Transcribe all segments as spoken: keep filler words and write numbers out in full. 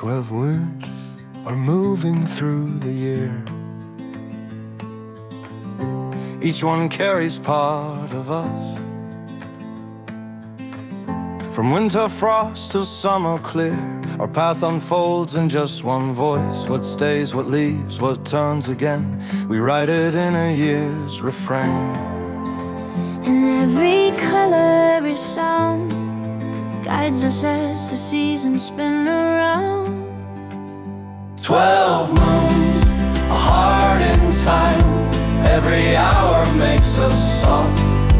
Twelve wounds are moving through the year. Each one carries part of us, from winter frost till summer clear. Our path unfolds in just one voice. What stays, what leaves, what turns again, we write it in a year's refrain. And every color, every sound guides us as the seasons spin around. Twelve moons, a heart in time. Every hour makes us soft,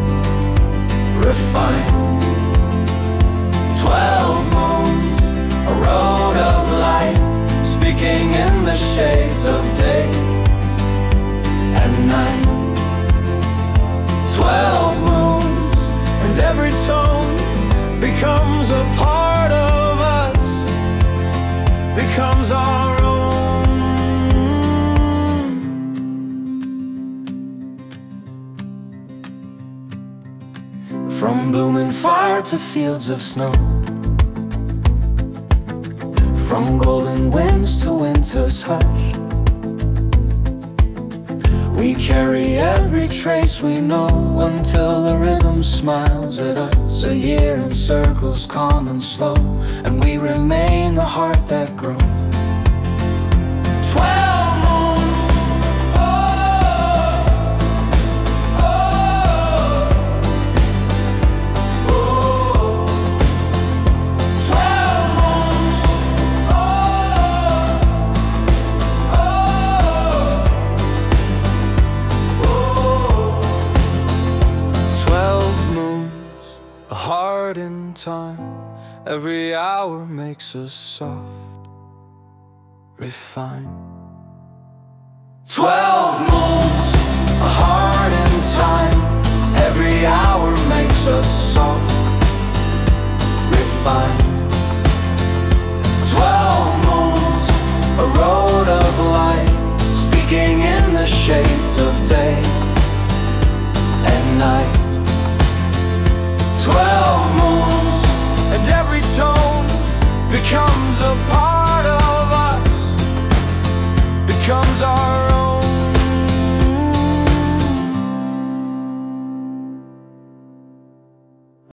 refined. Twelve moons, a road of light, speaking in the shades of day and night. Twelve moons, and every tone becomes a part of us, becomes our own. From blooming fire to fields of snow, from golden winds to winter's hush, we carry every trace we know until the rhythm smiles at us. A year in circles, calm and slow, and we remain the heart that grows. Twelve moons, oh, oh, oh. Twelve moons, oh, oh. Twelve moons, a heart in time. Every hour makes us soft, refined. Twelve moons, a heart in time. Every hour makes us soft, refined. Twelve moons, a road of light, speaking in the shades of day and night.